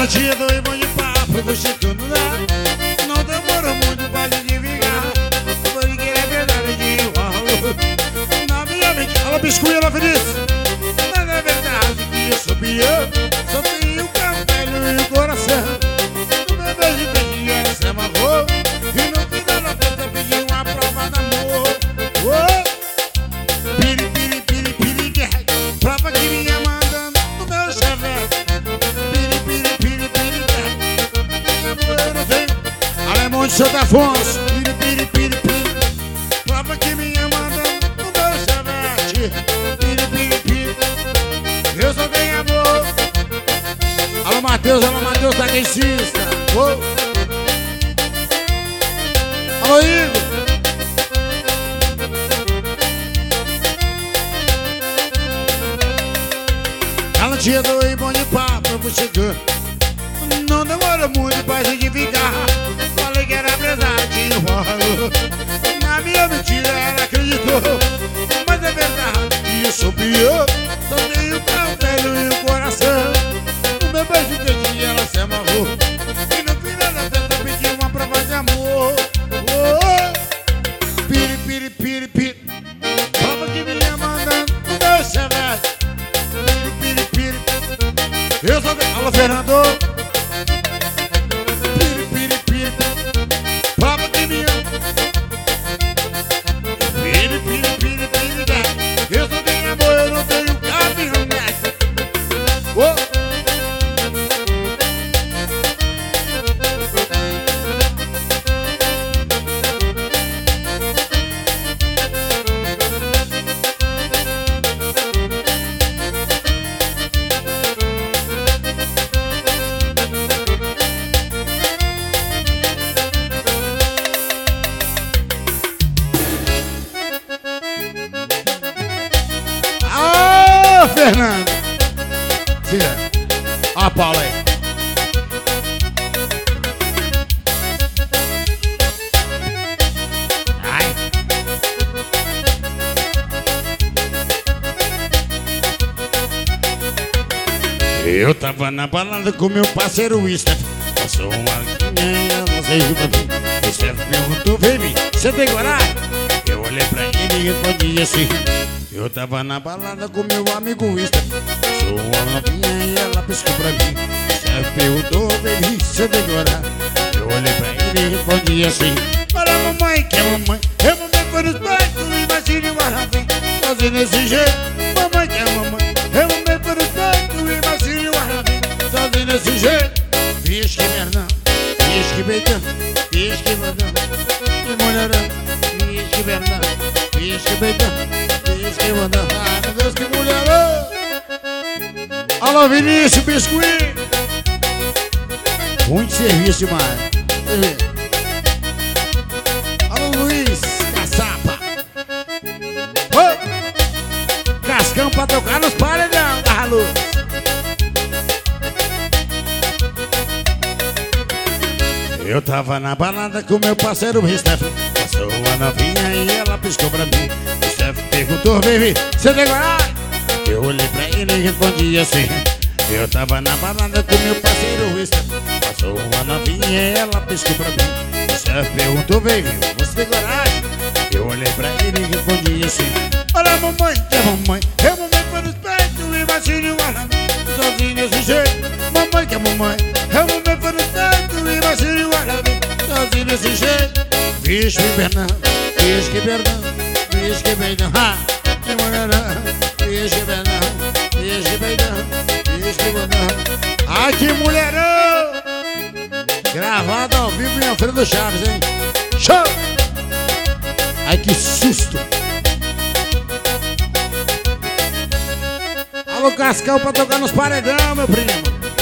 Ela tinha dois bom de papo, você tudo lá. Não demorou muito pra gente vingar. Foi que é verdade de enrolo. Na minha mente, ela biscuit, ela feliz. Mas é verdade que eu sou pior. Só tenho o cabelo e o coração. No meu beijo, beijinho, ela se amarrou. E no final da festa pediu uma prova de amor. Piri, piri, piri, piri, guerra. Prova que vinha mandando no meu chevette. Piri, piri, piri, piri, guerra. Eu não tenho alemão de Santo Afonso. Piri, piri, piri, piri. Prova que vinha mandando no meu chevette. Piri, piri, piri. Eu só tenho amor. Alô Matheus, tá quencista. Alô Igor. Ela tinha dois bom de papo, eu vou chegando. Não demora muito pra gente ficar. Falei que era verdade, enrolo. Na minha mentira ela acreditou. Mas é verdade que eu sou pior. Só tenho o cabelo e o coração. No meu beijo beijinho ela se amarrou. E no final da festa pediu uma prova de amor. Piri, piri, piri, piri. Prova que me ia mandando no meu chevette. Piri, piri, piri. Eu sou de... Alô Fernando. Piri, piri, piri. Prova que me ama. Piri, piri, piri, piri. Eu sou de amor, eu não tenho caminhonete. Fernando, siga. Ó a Paula aí. Ai. Eu tava na balada com meu parceiro Steph. Passou uma linha, não sei o que. O Steph perguntou, baby, você tem coragem? Eu olhei pra ele e respondi assim. Eu tava na balada com meu amigo Steph. Sou uma novinha e ela piscou pra mim. O chefe perguntou, baby, você tem coragem? Eu olhei pra ele e respondi assim. Para mamãe, que é mamãe. Eu mamãe foi nos peitos e imagine o arrafim. Sozinho desse jeito, mamãe que é mamãe. Eu mamãe foi nos peitos e imagine o arrafim. Sozinho desse jeito. Fiz que merdão, fiz que beijão, fiz que mandão, que mulherão. Fiz que merdão, fiz que beijão. Que manda, ai meu Deus, que mulherão. Alô Vinícius, biscuit. Muito serviço demais. Alô Luiz, caçapa. Cascão pra tocar nos paredão da luz. Eu tava na balada com meu parceiro Steph. Passou uma novinha e ela piscou pra mim. Perguntou, baby, você tem coragem? Eu olhei pra ele e respondi assim. Eu tava na balada com meu parceiro Steph. Passou uma novinha e ela piscou pra mim. O chefe perguntou, baby, você tem coragem? Eu olhei pra ele e respondi assim. Olha mamãe, que é mamãe. Eu mamãe foi nos peitos e imagine o arrafim. Sozinho desse jeito, mamãe que é mamãe. Eu mamãe foi nos peitos e imagine o arrafim. Sozinho desse jeito. Vixe que perdão, vixe que perdão. Fiz que beijão, ha, que mulherão. Fiz que beijão, fiz que beijão, fiz que mulherão. Ai, que mulherão. Gravado ao vivo em Alfredo Chaves, hein? Show! Ai, que susto. Alô, Cascão pra tocar nos paredão, meu primo.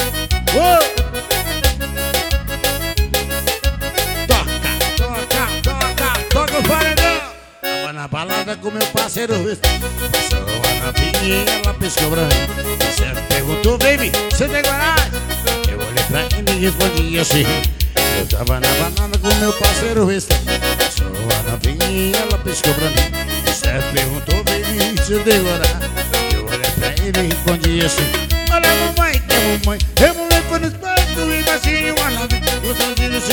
Toca os paredão. Na balada com meu parceiro Passou a novinha e ela piscou pra mim. O chefe perguntou, baby, você tem coragem? Eu olhei pra ele e respondi assim. Eu tava na balada com meu parceiro Passou a novinha e ela piscou pra mim. O chefe perguntou, baby, você tem coragem? Eu olhei pra ele e respondi assim. Olha mamãe, que é mamãe. Eu mamãe foi nos peitos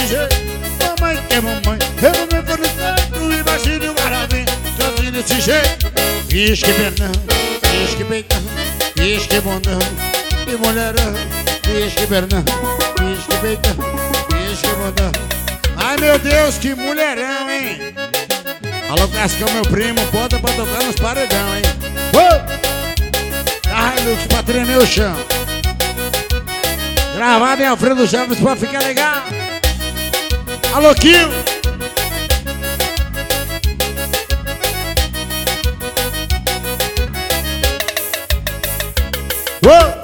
jeito. Mamãe que é mamãe, eu não me for no canto e baixinho o garavim, sozinho desse jeito. Fiz que perdão, fiz que peitão, fiz que bondão e mulherão. Fiz que perdão, fiz que peitão, fiz que bondão. Ai meu Deus, que mulherão, hein? Alô Cascão, meu primo, bota pra tocar nos paredão, hein? Hilux pra tremer o chão. Gravado em Alfredo Chaves pra ficar legal. Alô Kio. Uou!